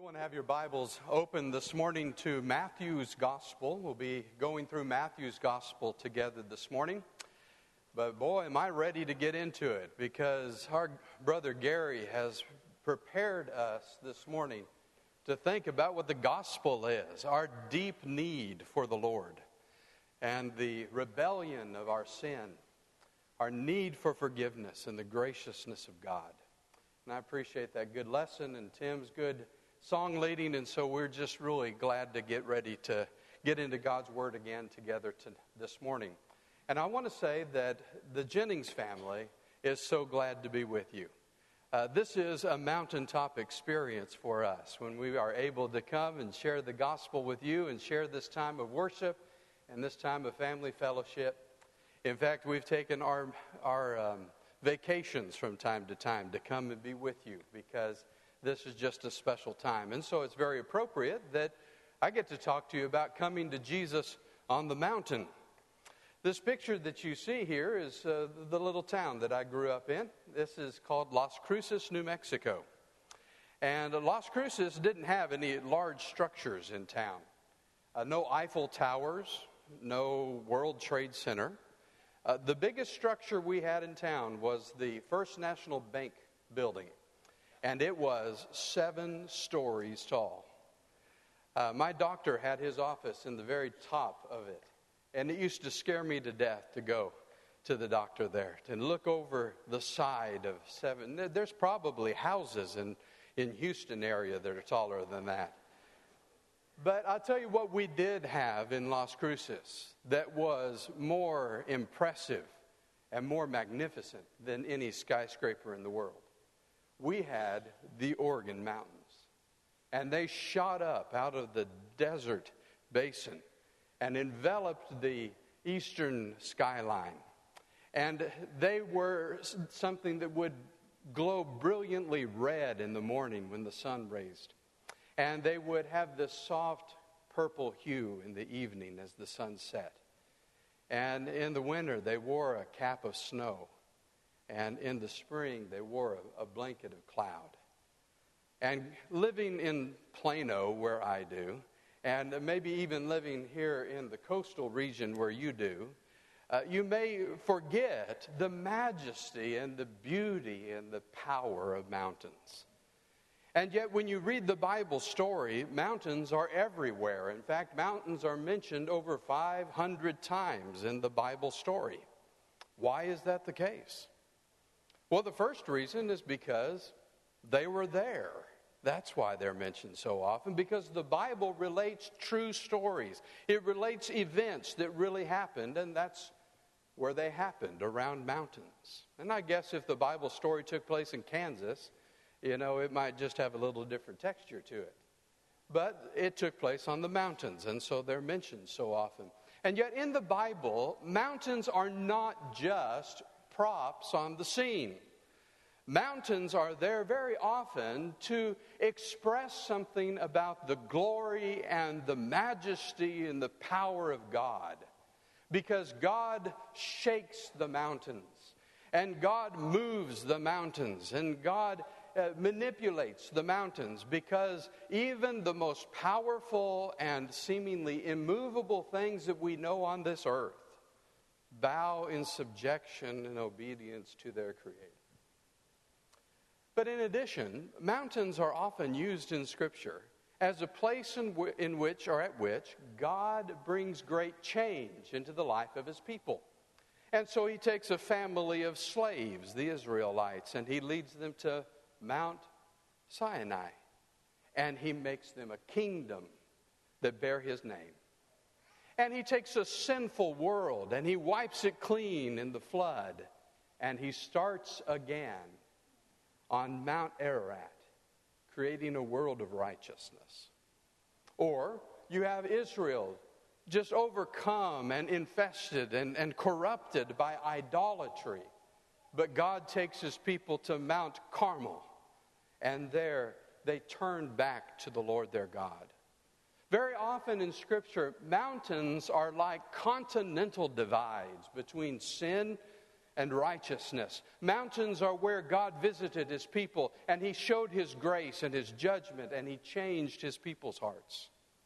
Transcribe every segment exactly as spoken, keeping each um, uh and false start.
Everyone have your Bibles open this morning to Matthew's Gospel. We'll be going through Matthew's Gospel together this morning. But boy, am I ready to get into it, because our brother Gary has prepared us this morning to think about what the gospel is, our deep need for the Lord, and the rebellion of our sin, our need for forgiveness and the graciousness of God. And I appreciate that good lesson and Tim's good song leading, and so we're just really glad to get ready to get into God's Word again together to, this morning. And I want to say that the Jennings family is so glad to be with you. Uh, this is a mountaintop experience for us when we are able to come and share the gospel with you and share this time of worship and this time of family fellowship. In fact, we've taken our, our um, vacations from time to time to come and be with you, because this is just a special time. And so it's very appropriate that I get to talk to you about coming to Jesus on the mountain. This picture that you see here is uh, the little town that I grew up in. This is called Las Cruces, New Mexico. And Las Cruces didn't have any large structures in town. Uh, no Eiffel Towers, no World Trade Center. Uh, the biggest structure we had in town was the First National Bank building. And it was seven stories tall. Uh, my doctor had his office in the very top of it. And it used to scare me to death to go to the doctor there, to look over the side of seven. There's probably houses in, in Houston area that are taller than that. But I'll tell you what we did have in Las Cruces that was more impressive and more magnificent than any skyscraper in the world. We had the Organ Mountains, and they shot up out of the desert basin and enveloped the eastern skyline. And they were something that would glow brilliantly red in the morning when the sun raised. And they would have this soft purple hue in the evening as the sun set. And in the winter, they wore a cap of snow. And in the spring, they wore a, a blanket of cloud. And living in Plano, where I do, and maybe even living here in the coastal region where you do, uh, you may forget the majesty and the beauty and the power of mountains. And yet when you read the Bible story, mountains are everywhere. In fact, mountains are mentioned over five hundred times in the Bible story. Why is that the case? Well, the first reason is because they were there. That's why they're mentioned so often, because the Bible relates true stories. It relates events that really happened, and that's where they happened, around mountains. And I guess if the Bible story took place in Kansas, you know, it might just have a little different texture to it. But it took place on the mountains, and so they're mentioned so often. And yet in the Bible, mountains are not just props on the scene. Mountains are there very often to express something about the glory and the majesty and the power of God. Because God shakes the mountains, and God moves the mountains, and God uh, manipulates the mountains, because even the most powerful and seemingly immovable things that we know on this earth bow in subjection and obedience to their Creator. But in addition, mountains are often used in Scripture as a place in, w- in which or at which God brings great change into the life of His people. And so He takes a family of slaves, the Israelites, and He leads them to Mount Sinai. And He makes them a kingdom that bear His name. And He takes a sinful world and He wipes it clean in the flood. And He starts again on Mount Ararat, creating a world of righteousness. Or you have Israel just overcome and infested and, and corrupted by idolatry. But God takes His people to Mount Carmel, and there they turn back to the Lord their God. Very often in Scripture, mountains are like continental divides between sin and righteousness. Mountains are where God visited his people, and he showed his grace and his judgment, and he changed his people's hearts.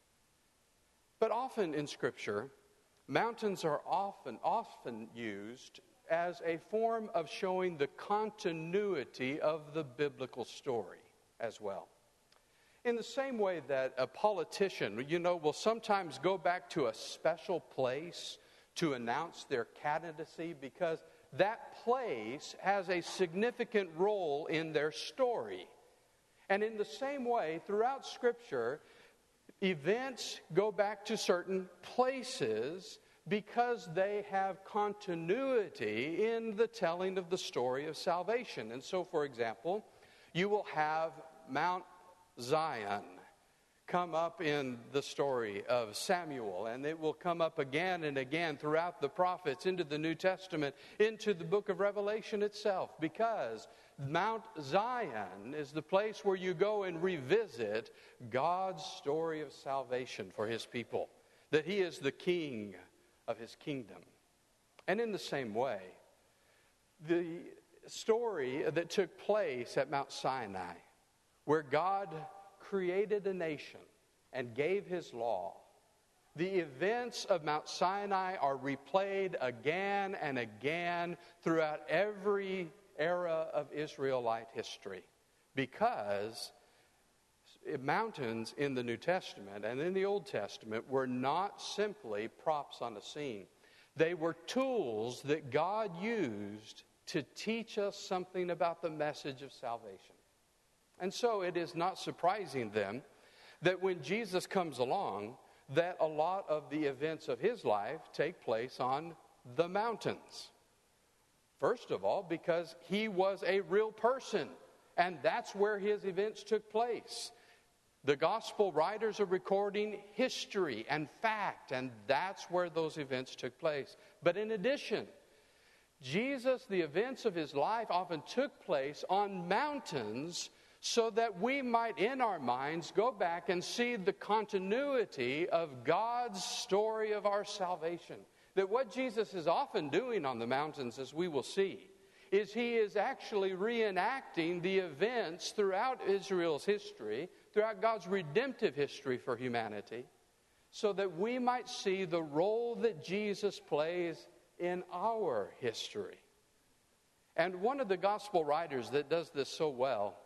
But often in Scripture, mountains are often, often used as a form of showing the continuity of the biblical story as well. In the same way that a politician, you know, will sometimes go back to a special place to announce their candidacy because that place has a significant role in their story. And in the same way, throughout Scripture, events go back to certain places because they have continuity in the telling of the story of salvation. And so, for example, you will have Mount Zion come up in the story of Samuel, and it will come up again and again throughout the prophets, into the New Testament, into the book of Revelation itself, because Mount Zion is the place where you go and revisit God's story of salvation for his people, that he is the king of his kingdom. And in the same way, the story that took place at Mount Sinai, where God created a nation and gave his law, the events of Mount Sinai are replayed again and again throughout every era of Israelite history, because mountains in the New Testament and in the Old Testament were not simply props on a scene. They were tools that God used to teach us something about the message of salvation. And so it is not surprising then that when Jesus comes along, that a lot of the events of his life take place on the mountains. First of all, because he was a real person, and that's where his events took place. The gospel writers are recording history and fact, and that's where those events took place. But in addition, Jesus, the events of his life often took place on mountains, so that we might, in our minds, go back and see the continuity of God's story of our salvation. That what Jesus is often doing on the mountains, as we will see, is he is actually reenacting the events throughout Israel's history, throughout God's redemptive history for humanity, so that we might see the role that Jesus plays in our history. And one of the gospel writers that does this so well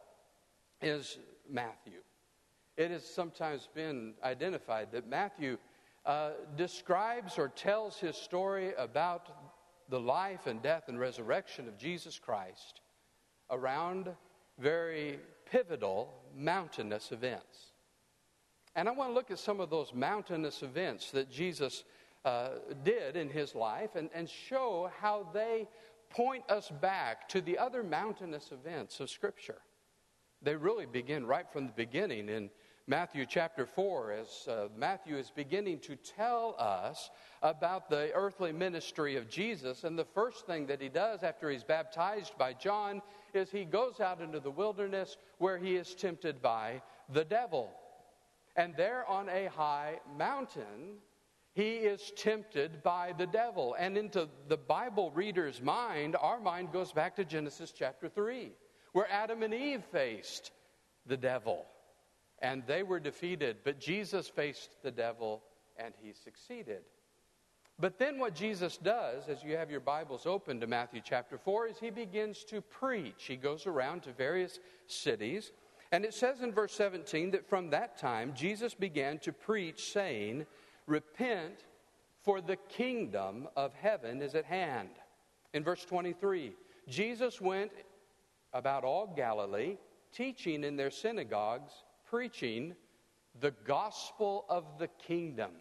is Matthew. It has sometimes been identified that Matthew uh, describes or tells his story about the life and death and resurrection of Jesus Christ around very pivotal mountainous events. And I want to look at some of those mountainous events that Jesus uh, did in his life and, and show how they point us back to the other mountainous events of Scripture. They really begin right from the beginning in Matthew chapter four, as uh, Matthew is beginning to tell us about the earthly ministry of Jesus. And the first thing that he does after he's baptized by John is he goes out into the wilderness where he is tempted by the devil. And there on a high mountain, he is tempted by the devil. And into the Bible reader's mind, our mind goes back to Genesis chapter three. Where Adam and Eve faced the devil, and they were defeated. But Jesus faced the devil, and he succeeded. But then what Jesus does, as you have your Bibles open to Matthew chapter four, is he begins to preach. He goes around to various cities, and it says in verse seventeen that from that time Jesus began to preach, saying, "Repent, for the kingdom of heaven is at hand." In verse twenty-three, Jesus went about all Galilee, teaching in their synagogues, preaching the gospel of the kingdom.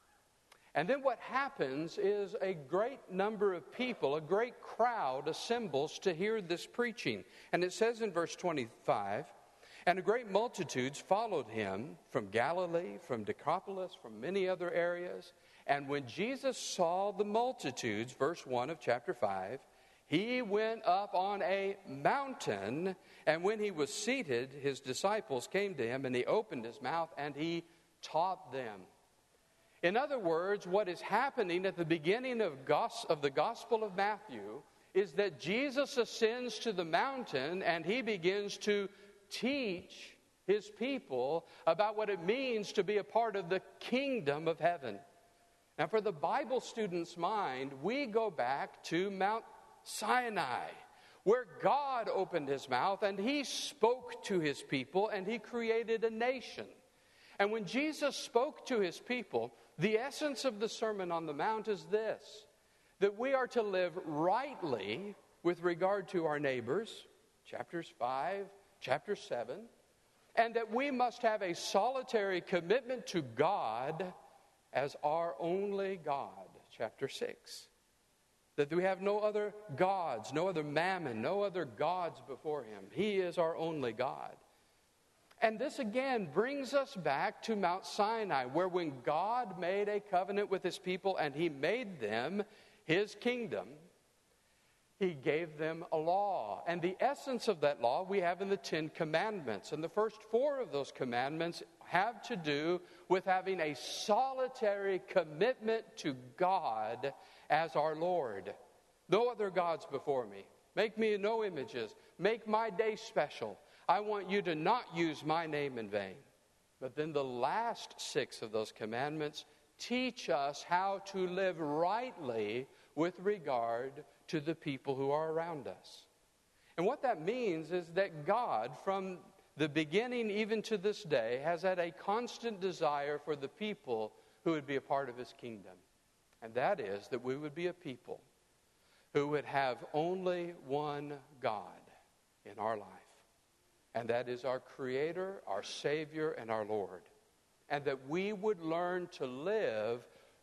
And then what happens is a great number of people, a great crowd assembles to hear this preaching. And it says in verse twenty-five, "And a great multitudes followed him from Galilee, from Decapolis, from many other areas. And when Jesus saw the multitudes," verse one of chapter five, "he went up on a mountain, and when he was seated, his disciples came to him, and he opened his mouth, and he taught them." In other words, what is happening at the beginning of, gos- of the Gospel of Matthew is that Jesus ascends to the mountain and he begins to teach his people about what it means to be a part of the kingdom of heaven. Now, for the Bible student's mind, we go back to Mount Sinai, where God opened his mouth and he spoke to his people and he created a nation. And when Jesus spoke to his people, the essence of the Sermon on the Mount is this: that we are to live rightly with regard to our neighbors, chapters five, chapter seven, and that we must have a solitary commitment to God as our only God, chapter six. That we have no other gods, no other mammon, no other gods before him. He is our only God. And this again brings us back to Mount Sinai, where when God made a covenant with his people and he made them his kingdom, he gave them a law. And the essence of that law we have in the Ten Commandments. And the first four of those commandments have to do with having a solitary commitment to God as our Lord. No other gods before me. Make me no images. Make my day special. I want you to not use my name in vain. But then the last six of those commandments teach us how to live rightly with regard to the people who are around us. And what that means is that God, from the beginning even to this day, has had a constant desire for the people who would be a part of his kingdom. And that is that we would be a people who would have only one God in our life. And that is our Creator, our Savior, and our Lord. And that we would learn to live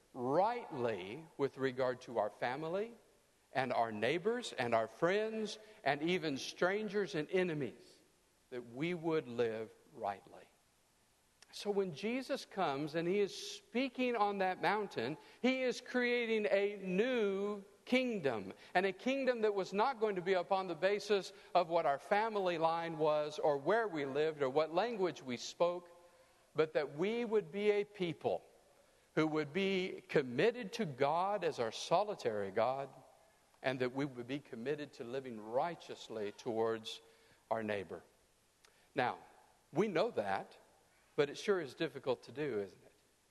rightly with regard to our family and our neighbors and our friends and even strangers and enemies. That we would live rightly. So when Jesus comes and he is speaking on that mountain, he is creating a new kingdom. And a kingdom that was not going to be upon the basis of what our family line was or where we lived or what language we spoke, but that we would be a people who would be committed to God as our solitary God, and that we would be committed to living righteously towards our neighbor. Now, we know that, but it sure is difficult to do, isn't it?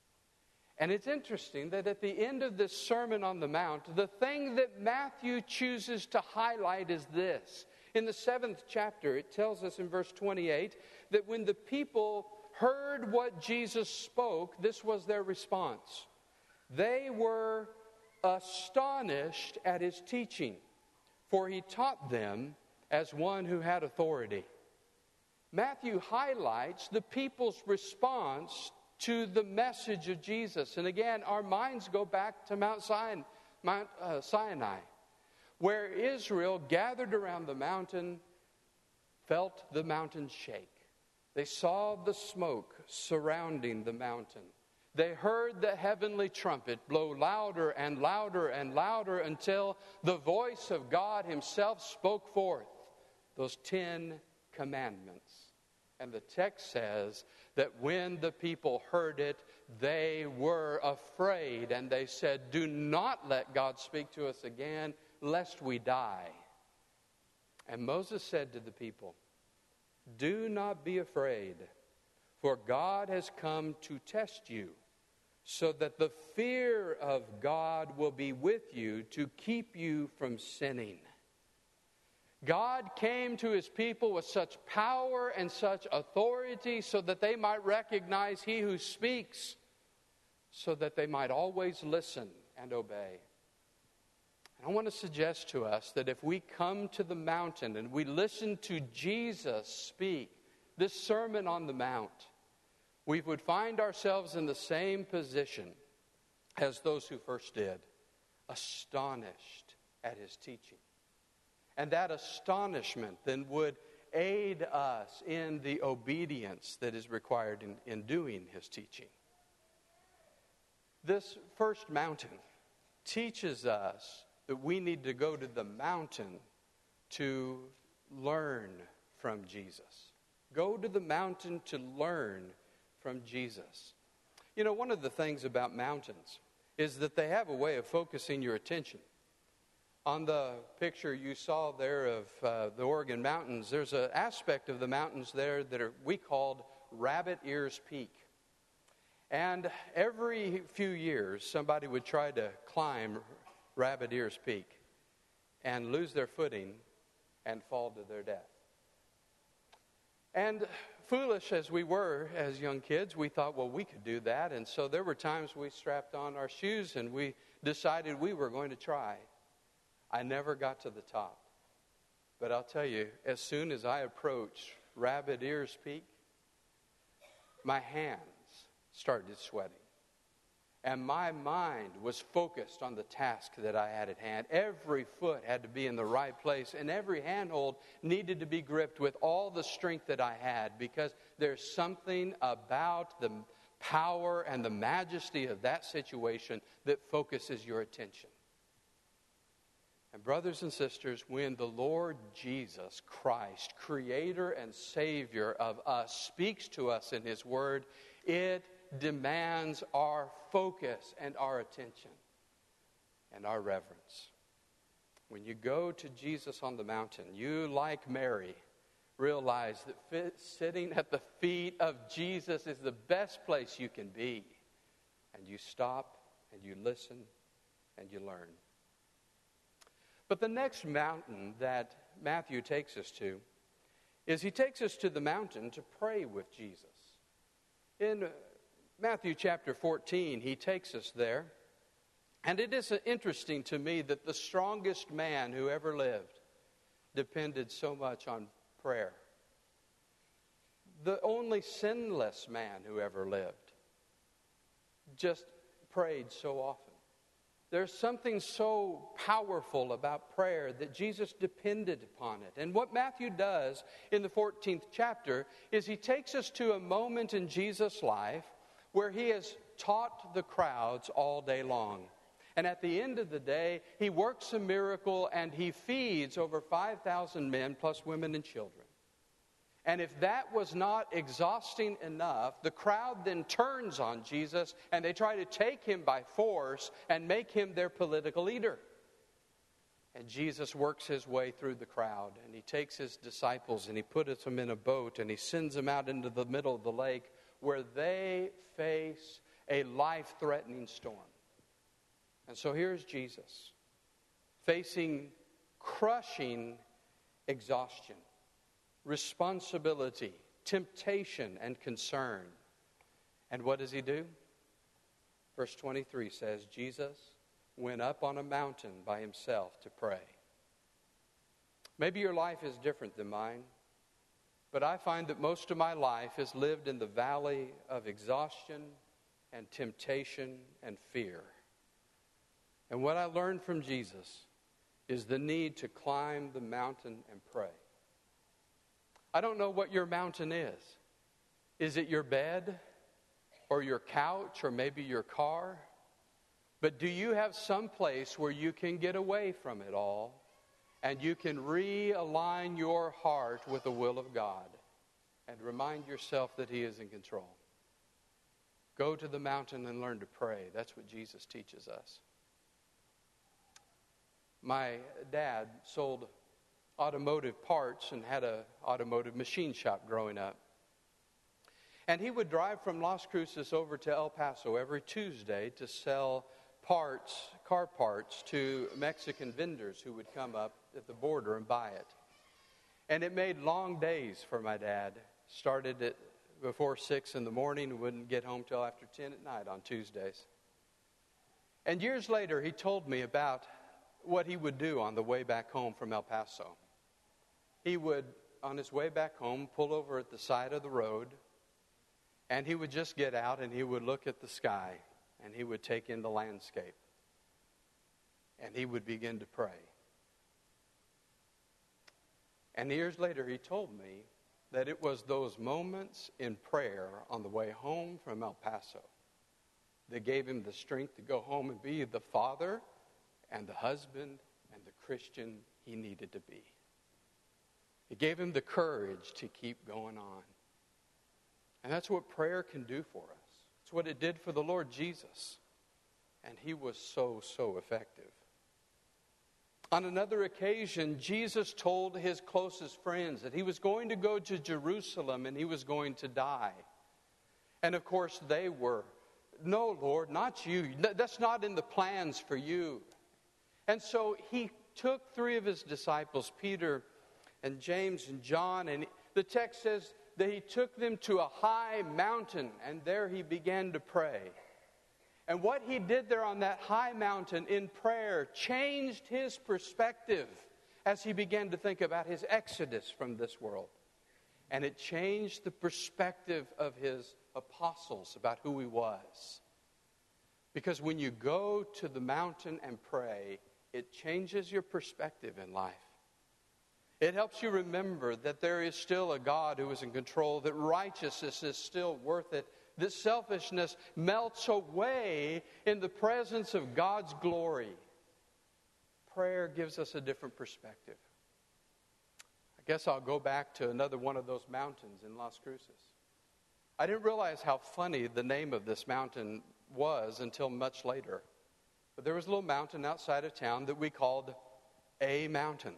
And it's interesting that at the end of this Sermon on the Mount, the thing that Matthew chooses to highlight is this. In the seventh chapter, it tells us in verse twenty-eight that when the people heard what Jesus spoke, this was their response. They were astonished at his teaching, for he taught them as one who had authority. Matthew highlights the people's response to the message of Jesus. And again, our minds go back to Mount Sinai, Mount, uh, Sinai, where Israel gathered around the mountain, felt the mountain shake. They saw the smoke surrounding the mountain. They heard the heavenly trumpet blow louder and louder and louder until the voice of God himself spoke forth those Ten Commandments. And the text says that when the people heard it, they were afraid. And they said, "Do not let God speak to us again, lest we die." And Moses said to the people, "Do not be afraid, for God has come to test you, so that the fear of God will be with you to keep you from sinning." God came to his people with such power and such authority so that they might recognize he who speaks, so that they might always listen and obey. And I want to suggest to us that if we come to the mountain and we listen to Jesus speak this Sermon on the Mount, we would find ourselves in the same position as those who first did, astonished at his teaching. And that astonishment then would aid us in the obedience that is required in, in doing his teaching. This first mountain teaches us that we need to go to the mountain to learn from Jesus. Go to the mountain to learn from Jesus. You know, one of the things about mountains is that they have a way of focusing your attention. On the picture you saw there of uh, the Oregon Mountains, there's an aspect of the mountains there that are, we called Rabbit Ears Peak. And every few years, somebody would try to climb Rabbit Ears Peak and lose their footing and fall to their death. And foolish as we were as young kids, we thought, well, we could do that. And so there were times we strapped on our shoes and we decided we were going to try. I never got to the top. But I'll tell you, as soon as I approached Rabbit Ears Peak, my hands started sweating. And my mind was focused on the task that I had at hand. Every foot had to be in the right place, and every handhold needed to be gripped with all the strength that I had, because there's something about the power and the majesty of that situation that focuses your attention. And brothers and sisters, when the Lord Jesus Christ, Creator and Savior of us, speaks to us in His Word, it demands our focus and our attention and our reverence. When you go to Jesus on the mountain, you, like Mary, realize that fit, sitting at the feet of Jesus is the best place you can be. And you stop and you listen and you learn. But the next mountain that Matthew takes us to is he takes us to the mountain to pray with Jesus. In Matthew chapter fourteen, he takes us there. And it is interesting to me that the strongest man who ever lived depended so much on prayer. The only sinless man who ever lived just prayed so often. There's something so powerful about prayer that Jesus depended upon it. And what Matthew does in the fourteenth chapter is he takes us to a moment in Jesus' life where he has taught the crowds all day long. And at the end of the day, he works a miracle and he feeds over five thousand men plus women and children. And if that was not exhausting enough, the crowd then turns on Jesus and they try to take him by force and make him their political leader. And Jesus works his way through the crowd, and he takes his disciples and he puts them in a boat and he sends them out into the middle of the lake where they face a life-threatening storm. And so here's Jesus facing crushing exhaustion, responsibility, temptation, and concern. And what does he do? Verse twenty-three says, Jesus went up on a mountain by himself to pray. Maybe your life is different than mine, but I find that most of my life is lived in the valley of exhaustion and temptation and fear. And what I learned from Jesus is the need to climb the mountain and pray. I don't know what your mountain is. Is it your bed or your couch or maybe your car? But do you have some place where you can get away from it all and you can realign your heart with the will of God and remind yourself that He is in control? Go to the mountain and learn to pray. That's what Jesus teaches us. My dad sold automotive parts and had an automotive machine shop growing up. And he would drive from Las Cruces over to El Paso every Tuesday to sell parts, car parts, to Mexican vendors who would come up at the border and buy it. And it made long days for my dad. Started at before six in the morning and wouldn't get home till after ten at night on Tuesdays. And years later, he told me about what he would do on the way back home from El Paso. He would, on his way back home, pull over at the side of the road, and he would just get out and he would look at the sky, and he would take in the landscape, and he would begin to pray. And years later, he told me that it was those moments in prayer on the way home from El Paso that gave him the strength to go home and be the father and the husband and the Christian he needed to be. It gave him the courage to keep going on. And that's what prayer can do for us. It's what it did for the Lord Jesus. And he was so, so effective. On another occasion, Jesus told his closest friends that he was going to go to Jerusalem and he was going to die. And of course, they were, "No, Lord, not you. That's not in the plans for you." And so he took three of his disciples, Peter and James and John, and the text says that he took them to a high mountain, and there he began to pray. And what he did there on that high mountain in prayer changed his perspective as he began to think about his exodus from this world. And it changed the perspective of his apostles about who he was. Because when you go to the mountain and pray, it changes your perspective in life. It helps you remember that there is still a God who is in control, that righteousness is still worth it, that selfishness melts away in the presence of God's glory. Prayer gives us a different perspective. I guess I'll go back to another one of those mountains in Las Cruces. I didn't realize how funny the name of this mountain was until much later. But there was a little mountain outside of town that we called A Mountain.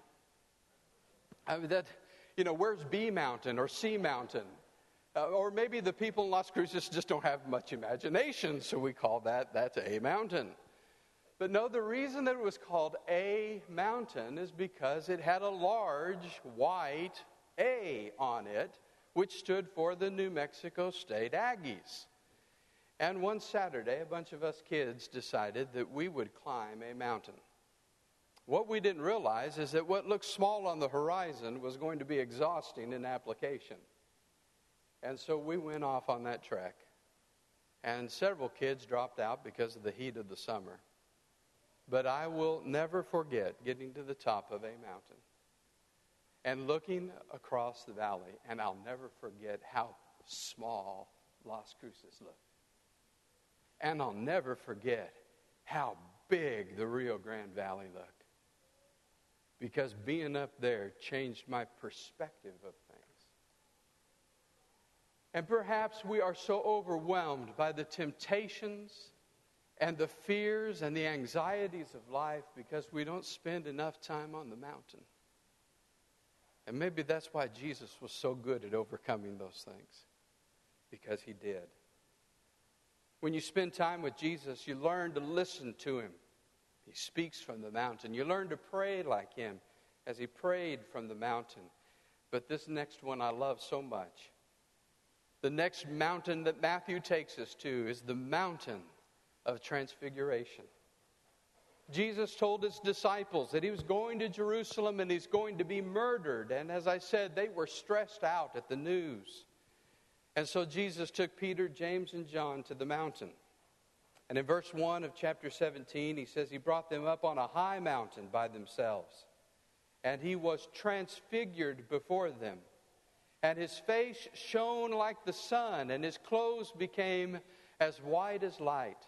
I mean, that, you know, where's B Mountain or C Mountain? Uh, or maybe the people in Las Cruces just don't have much imagination, so we call that, that's A Mountain. But no, the reason that it was called A Mountain is because it had a large white A on it, which stood for the New Mexico State Aggies. And one Saturday, a bunch of us kids decided that we would climb a mountain. What we didn't realize is that what looked small on the horizon was going to be exhausting in application. And so we went off on that trek. And several kids dropped out because of the heat of the summer. But I will never forget getting to the top of a mountain and looking across the valley. And I'll never forget how small Las Cruces looked. And I'll never forget how big the Rio Grande Valley looked. Because being up there changed my perspective of things. And perhaps we are so overwhelmed by the temptations and the fears and the anxieties of life because we don't spend enough time on the mountain. And maybe that's why Jesus was so good at overcoming those things. Because he did. When you spend time with Jesus, you learn to listen to him. He speaks from the mountain. You learn to pray like him as he prayed from the mountain. But this next one I love so much. The next mountain that Matthew takes us to is the mountain of transfiguration. Jesus told his disciples that he was going to Jerusalem and he's going to be murdered. And as I said, they were stressed out at the news. And so Jesus took Peter, James, and John to the mountain. And in verse one of chapter seventeen, he says he brought them up on a high mountain by themselves. And he was transfigured before them. And his face shone like the sun, and his clothes became as white as light.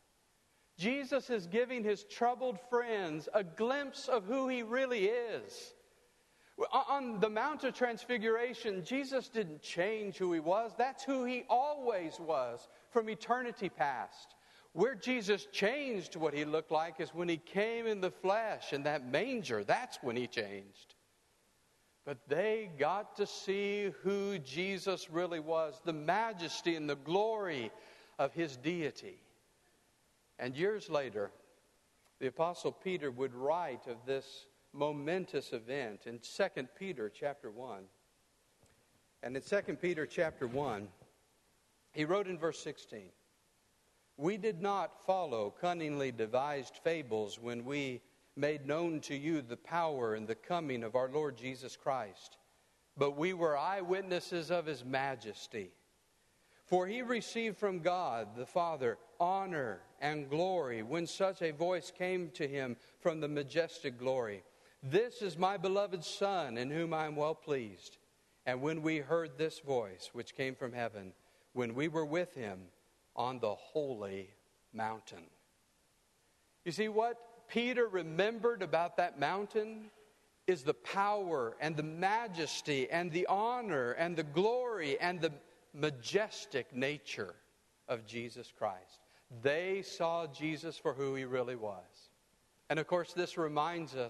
Jesus is giving his troubled friends a glimpse of who he really is. On the Mount of Transfiguration, Jesus didn't change who he was. That's who he always was from eternity past. Where Jesus changed what he looked like is when he came in the flesh in that manger. That's when he changed. But they got to see who Jesus really was, the majesty and the glory of his deity. And years later, the Apostle Peter would write of this momentous event in Second Peter chapter one. And in Second Peter chapter one, he wrote in verse sixteen, "We did not follow cunningly devised fables when we made known to you the power and the coming of our Lord Jesus Christ, but we were eyewitnesses of his majesty. For he received from God the Father honor and glory when such a voice came to him from the majestic glory. This is my beloved Son, in whom I am well pleased. And when we heard this voice, which came from heaven, when we were with him on the holy mountain." You see, what Peter remembered about that mountain is the power and the majesty and the honor and the glory and the majestic nature of Jesus Christ. They saw Jesus for who he really was. And of course, this reminds us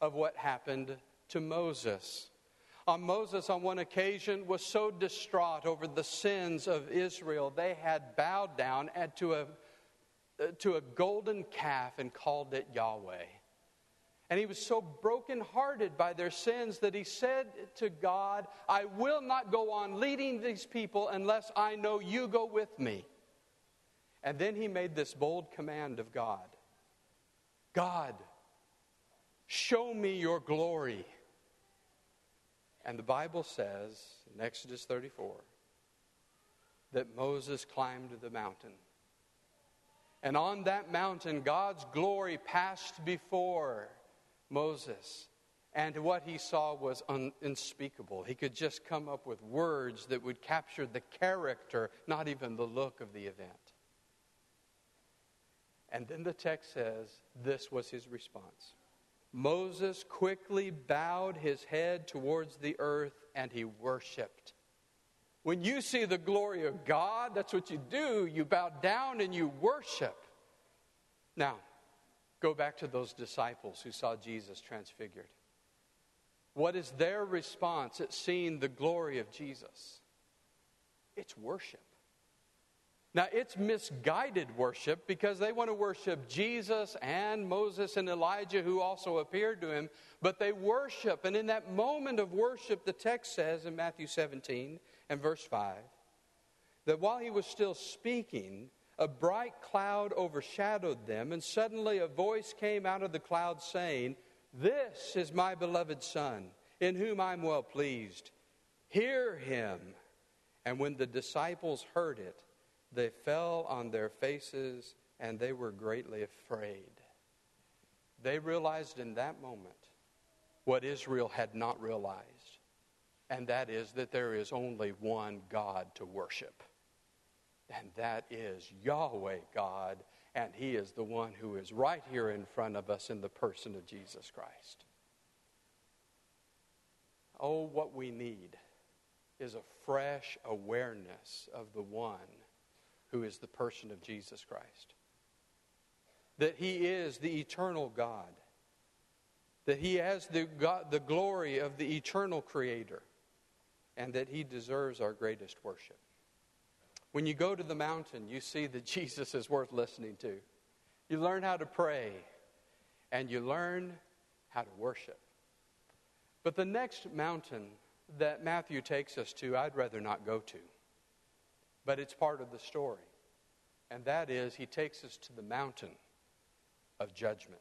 of what happened to Moses. On Moses, on one occasion, was so distraught over the sins of Israel, they had bowed down to a, to a golden calf and called it Yahweh. And he was so brokenhearted by their sins that he said to God, I will not go on leading these people unless I know you go with me. And then he made this bold command of God. God, show me your glory. And the Bible says in Exodus thirty-four that Moses climbed the mountain. And on that mountain, God's glory passed before Moses. And what he saw was unspeakable. He could just come up with words that would capture the character, not even the look of the event. And then the text says this was his response. Moses quickly bowed his head towards the earth and he worshiped. When you see the glory of God, that's what you do. You bow down and you worship. Now, go back to those disciples who saw Jesus transfigured. What is their response at seeing the glory of Jesus? It's worship. Now, it's misguided worship because they want to worship Jesus and Moses and Elijah who also appeared to him, but they worship. And in that moment of worship, the text says in Matthew seventeen and verse five, that while he was still speaking, a bright cloud overshadowed them, and suddenly a voice came out of the cloud saying, This is my beloved Son, in whom I'm well pleased. Hear him. And when the disciples heard it, they fell on their faces and they were greatly afraid. They realized in that moment what Israel had not realized, and that is that there is only one God to worship. And that is Yahweh God, and he is the one who is right here in front of us in the person of Jesus Christ. Oh, what we need is a fresh awareness of the one who is the person of Jesus Christ. That he is the eternal God. That he has the, God, the glory of the eternal Creator. And that he deserves our greatest worship. When you go to the mountain, you see that Jesus is worth listening to. You learn how to pray. And you learn how to worship. But the next mountain that Matthew takes us to, I'd rather not go to. But it's part of the story. And that is, he takes us to the mountain of judgment.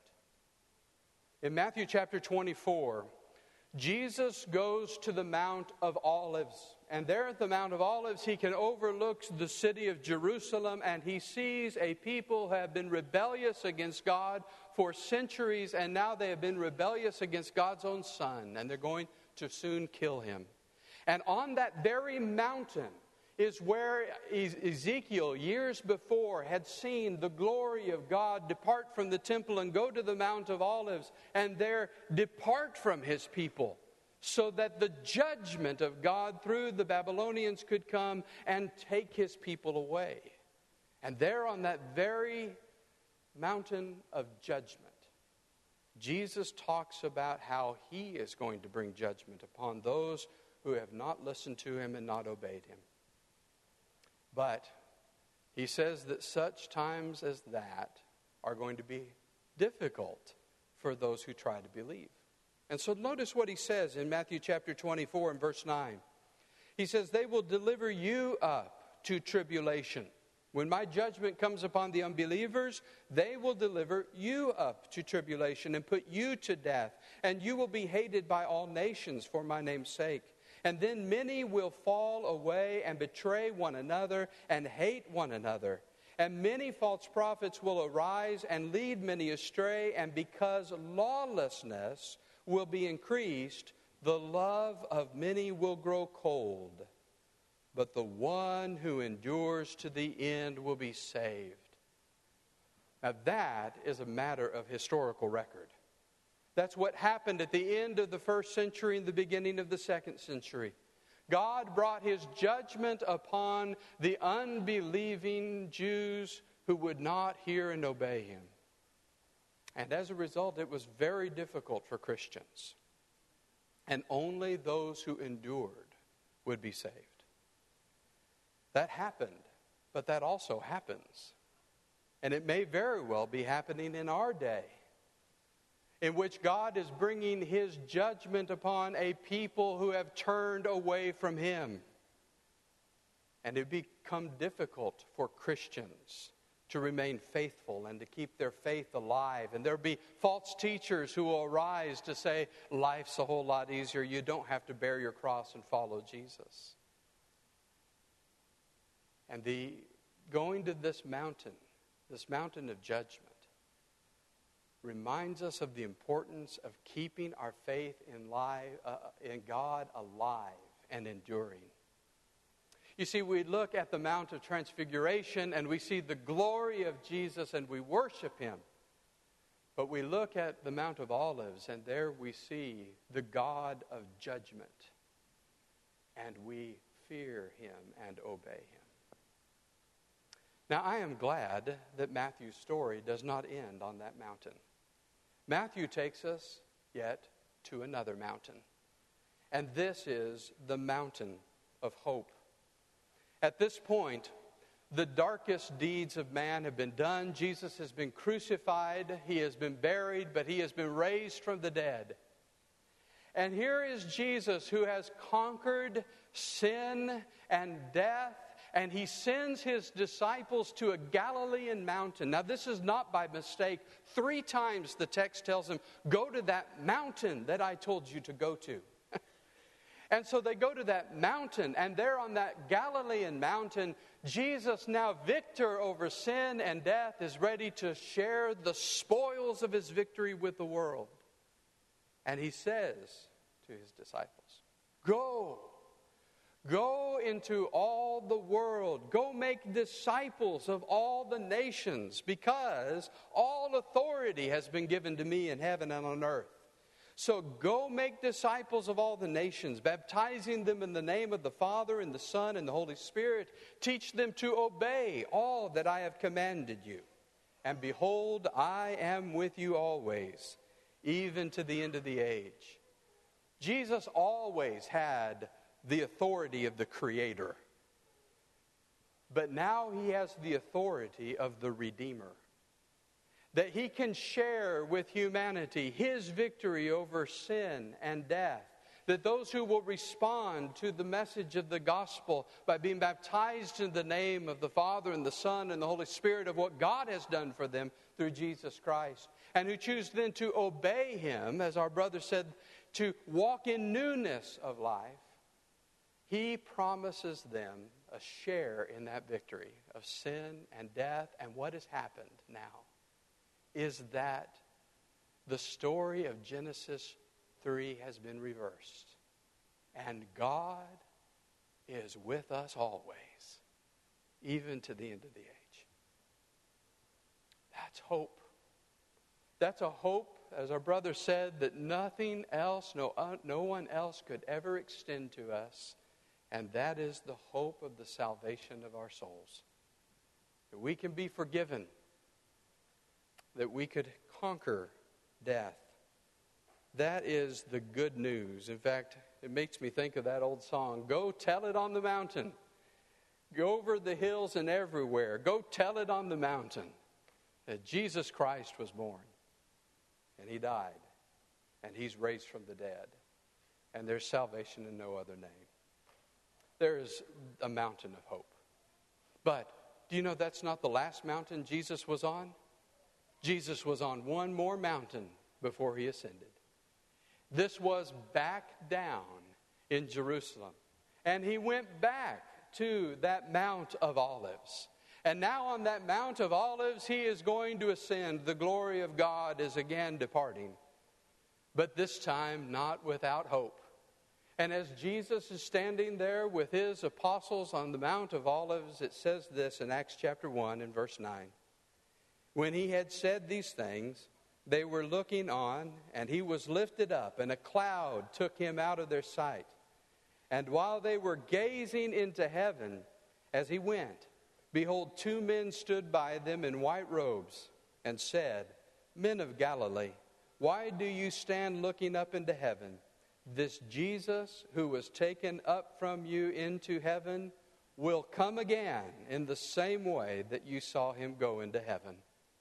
In Matthew chapter twenty-four, Jesus goes to the Mount of Olives. And there at the Mount of Olives, he can overlook the city of Jerusalem, and he sees a people who have been rebellious against God for centuries, and now they have been rebellious against God's own Son, and they're going to soon kill him. And on that very mountain is where Ezekiel, years before, had seen the glory of God depart from the temple and go to the Mount of Olives, and there depart from his people, so that the judgment of God through the Babylonians could come and take his people away. And there on that very mountain of judgment, Jesus talks about how he is going to bring judgment upon those who have not listened to him and not obeyed him. But he says that such times as that are going to be difficult for those who try to believe. And so notice what he says in Matthew chapter twenty-four and verse nine. He says, they will deliver you up to tribulation. When my judgment comes upon the unbelievers, they will deliver you up to tribulation and put you to death. And you will be hated by all nations for my name's sake. And then many will fall away and betray one another and hate one another. And many false prophets will arise and lead many astray. And because lawlessness will be increased, the love of many will grow cold. But the one who endures to the end will be saved. Now that is a matter of historical record. That's what happened at the end of the first century and the beginning of the second century. God brought his judgment upon the unbelieving Jews who would not hear and obey him. And as a result, it was very difficult for Christians. And only those who endured would be saved. That happened, but that also happens. And it may very well be happening in our day, in which God is bringing His judgment upon a people who have turned away from Him. And it become difficult for Christians to remain faithful and to keep their faith alive. And there'll be false teachers who will arise to say, life's a whole lot easier. You don't have to bear your cross and follow Jesus. And the going to this mountain, this mountain of judgment, reminds us of the importance of keeping our faith in, life, uh, in God alive and enduring. You see, we look at the Mount of Transfiguration and we see the glory of Jesus and we worship Him. But we look at the Mount of Olives and there we see the God of judgment. And we fear Him and obey Him. Now, I am glad that Matthew's story does not end on that mountain. Matthew takes us yet to another mountain. And this is the mountain of hope. At this point, the darkest deeds of man have been done. Jesus has been crucified. He has been buried, but He has been raised from the dead. And here is Jesus who has conquered sin and death. And He sends His disciples to a Galilean mountain. Now, this is not by mistake. Three times the text tells them, go to that mountain that I told you to go to. And so they go to that mountain, and there on that Galilean mountain, Jesus, now victor over sin and death, is ready to share the spoils of His victory with the world. And He says to His disciples, go. Go into all the world. Go make disciples of all the nations, because all authority has been given to Me in heaven and on earth. So go make disciples of all the nations, baptizing them in the name of the Father and the Son and the Holy Spirit. Teach them to obey all that I have commanded you. And behold, I am with you always, even to the end of the age. Jesus always had the authority of the Creator. But now He has the authority of the Redeemer. That He can share with humanity His victory over sin and death. That those who will respond to the message of the gospel by being baptized in the name of the Father and the Son and the Holy Spirit, of what God has done for them through Jesus Christ, and who choose then to obey Him, as our brother said, to walk in newness of life, He promises them a share in that victory of sin and death. And what has happened now is that the story of Genesis three has been reversed. And God is with us always, even to the end of the age. That's hope. That's a hope, as our brother said, that nothing else, no, uh, no one else could ever extend to us. And that is the hope of the salvation of our souls. That we can be forgiven. That we could conquer death. That is the good news. In fact, it makes me think of that old song, go tell it on the mountain. Go over the hills and everywhere. Go tell it on the mountain that Jesus Christ was born. And He died. And He's raised from the dead. And there's salvation in no other name. There is a mountain of hope. But do you know that's not the last mountain Jesus was on? Jesus was on one more mountain before He ascended. This was back down in Jerusalem. And He went back to that Mount of Olives. And now on that Mount of Olives, He is going to ascend. The glory of God is again departing. But this time not without hope. And as Jesus is standing there with His apostles on the Mount of Olives, it says this in Acts chapter one and verse nine. When He had said these things, they were looking on, and He was lifted up, and a cloud took Him out of their sight. And while they were gazing into heaven as He went, behold, two men stood by them in white robes, and said, Men of Galilee, why do you stand looking up into heaven? This Jesus who was taken up from you into heaven will come again in the same way that you saw him go into heaven.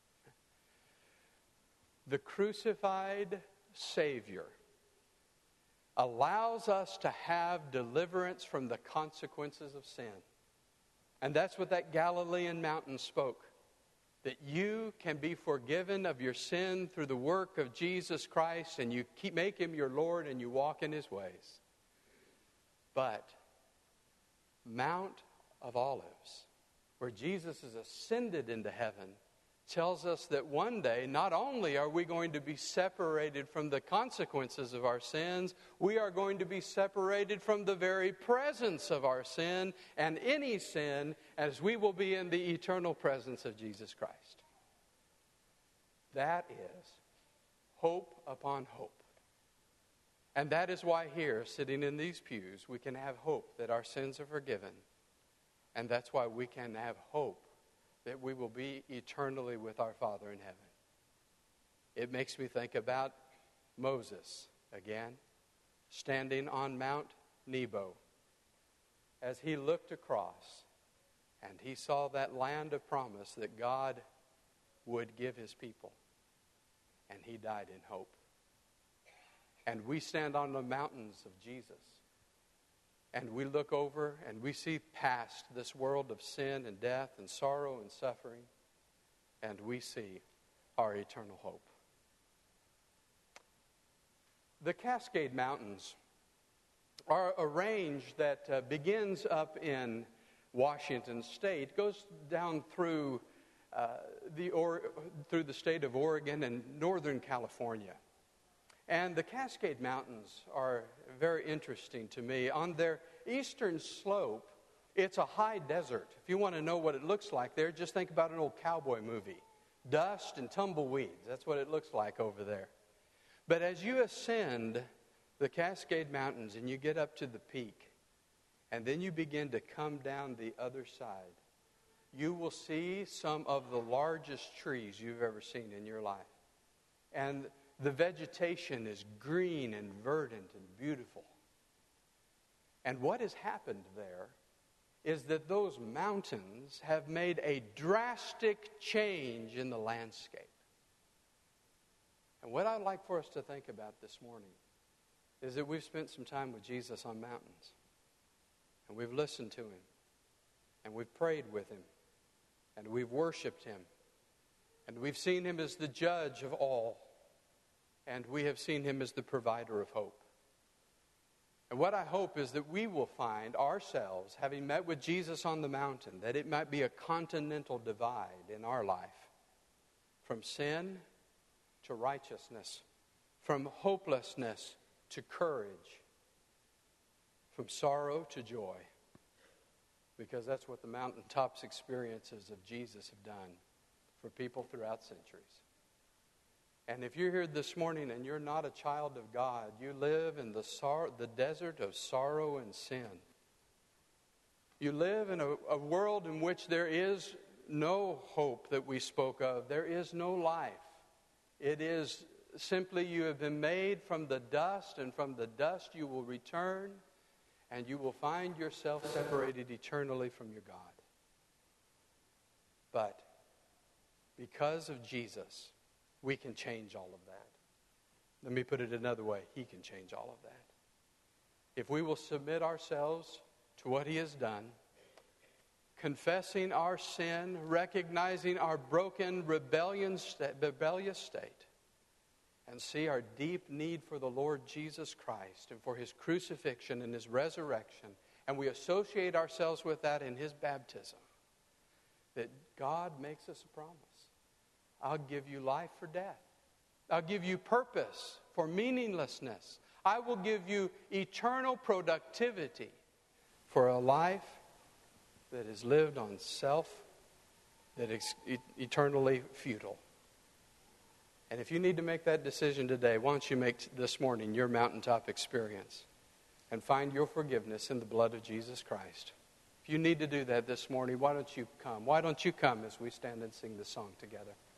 The crucified Savior allows us to have deliverance from the consequences of sin. And that's what that Galilean mountain spoke. That you can be forgiven of your sin through the work of Jesus Christ, and you keep, make him your Lord, and you walk in his ways. But Mount of Olives, where Jesus is ascended into heaven, tells us that one day, not only are we going to be separated from the consequences of our sins, we are going to be separated from the very presence of our sin and any sin, as we will be in the eternal presence of Jesus Christ. That is hope upon hope. And that is why here, sitting in these pews, we can have hope that our sins are forgiven. And that's why we can have hope that we will be eternally with our Father in heaven. It makes me think about Moses again, standing on Mount Nebo, as he looked across and he saw that land of promise that God would give his people. And he died in hope. And we stand on the mountains of Jesus. And we look over and we see past this world of sin and death and sorrow and suffering. And we see our eternal hope. The Cascade Mountains are a range that uh, begins up in Washington State, goes down through uh, the or, through the state of Oregon and Northern California. And the Cascade Mountains are very interesting to me. On their eastern slope, it's a high desert. If you want to know what it looks like there, just think about an old cowboy movie. Dust and tumbleweeds, that's what it looks like over there. But as you ascend the Cascade Mountains and you get up to the peak, and then you begin to come down the other side, you will see some of the largest trees you've ever seen in your life. And the vegetation is green and verdant and beautiful. And what has happened there is that those mountains have made a drastic change in the landscape. And what I'd like for us to think about this morning is that we've spent some time with Jesus on mountains. And we've listened to him. And we've prayed with him. And we've worshiped him. And we've seen him as the judge of all. And we have seen him as the provider of hope. And what I hope is that we will find ourselves, having met with Jesus on the mountain, that it might be a continental divide in our life. From sin to righteousness. From hopelessness to courage. From sorrow to joy. Because that's what the mountaintops experiences of Jesus have done for people throughout centuries. And if you're here this morning and you're not a child of God, you live in the sor- the desert of sorrow and sin. You live in a, a world in which there is no hope that we spoke of. There is no life. It is simply you have been made from the dust, and from the dust you will return, and you will find yourself separated eternally from your God. But because of Jesus, we can change all of that. Let me put it another way. He can change all of that. If we will submit ourselves to what he has done, confessing our sin, recognizing our broken, rebellion, rebellious state, and see our deep need for the Lord Jesus Christ and for his crucifixion and his resurrection, and we associate ourselves with that in his baptism, that God makes us a promise. I'll give you life for death. I'll give you purpose for meaninglessness. I will give you eternal productivity for a life that is lived on self, that is eternally futile. And if you need to make that decision today, why don't you make this morning your mountaintop experience and find your forgiveness in the blood of Jesus Christ. If you need to do that this morning, why don't you come? Why don't you come as we stand and sing this song together?